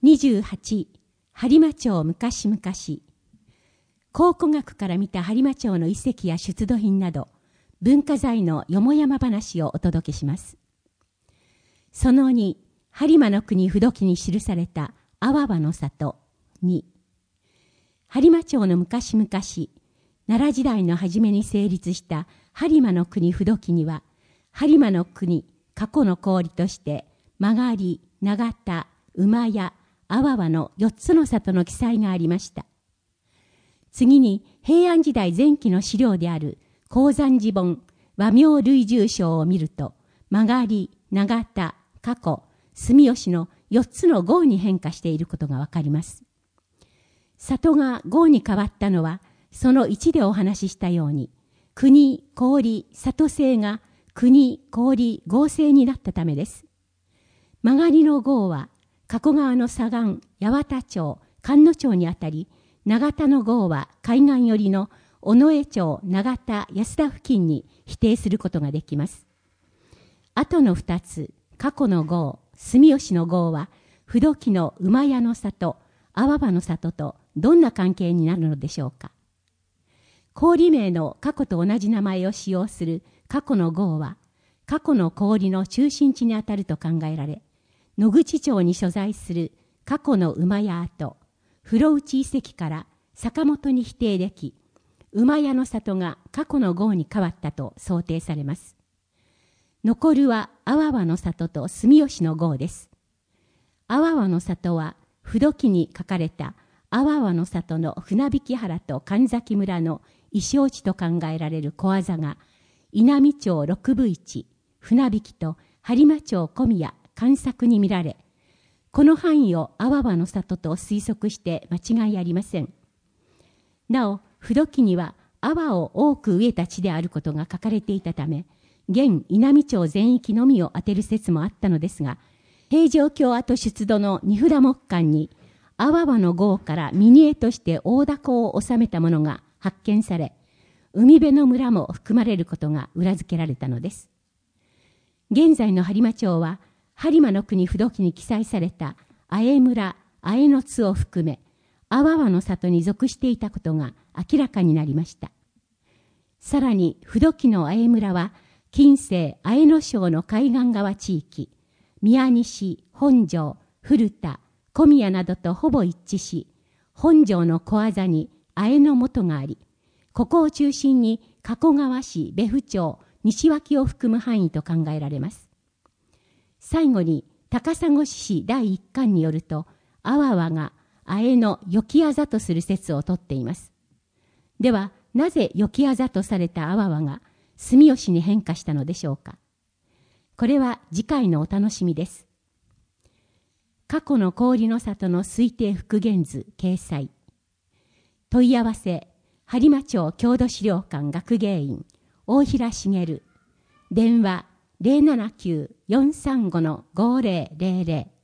28、播磨町昔々。考古学から見た播磨町の遺跡や出土品など、文化財のよもやま話をお届けします。その2、播磨の国不土記に記された阿波場の里2。播磨町の昔々、奈良時代の初めに成立した播磨の国不土記には、播磨の国過去の氷として、曲り、長田、馬屋、阿波場の4つの里の記載がありました。次に平安時代前期の資料である高山寺本和名類住書を見ると、曲り、長田、過去、住吉の4つの号に変化していることがわかります。里が号に変わったのは、その1でお話ししたように、国、氷、里姓が国、氷、号姓になったためです。曲りの号は、加古川の左岸、八幡町、菅野町にあたり、長田の号は海岸寄りの尾上町、長田、安田付近に否定することができます。後の2つ、過去の号、住吉の号は、不土記の馬屋の里、阿波場の里とどんな関係になるのでしょうか。氷名の過去と同じ名前を使用する過去の号は、過去の氷の中心地にあたると考えられ、野口町に所在する過去の馬屋跡、風呂内遺跡から坂本に否定でき、馬屋の里が過去の号に変わったと想定されます。残るは阿波場の里と住吉の号です。阿波場の里は、不土記に書かれた阿波場の里の船引原と神崎村の異象地と考えられる小技が、稲美町六部市、船引と播磨町小宮、関作に見られ、この範囲を阿波場の里と推測して間違いありません。なお、不土記には阿波を多く植えた地であることが書かれていたため、現稲美町全域のみを当てる説もあったのですが、平城京跡出土の荷札木簡に、阿波場の号から峰絵として大凧を収めたものが発見され、海辺の村も含まれることが裏付けられたのです。現在の播磨町は、播磨の国不土記に記載された愛村、愛の津を含め、阿波場の里に属していたことが明らかになりました。さらに、不土記の愛村は、近世愛野省の海岸側地域、宮西、本庄、古田、小宮などとほぼ一致し、本庄の小技に愛の元があり、ここを中心に加古川市、別府町、西脇を含む範囲と考えられます。最後に、高砂市第一巻によると、阿波はが愛のよきあざとする説をとっています。では、なぜよきあざとされた阿波はが住吉に変化したのでしょうか。これは次回のお楽しみです。過去の氷の里の推定復元図掲載。問い合わせ、播磨町郷土資料館学芸員、大平茂。電話、079-435-5000。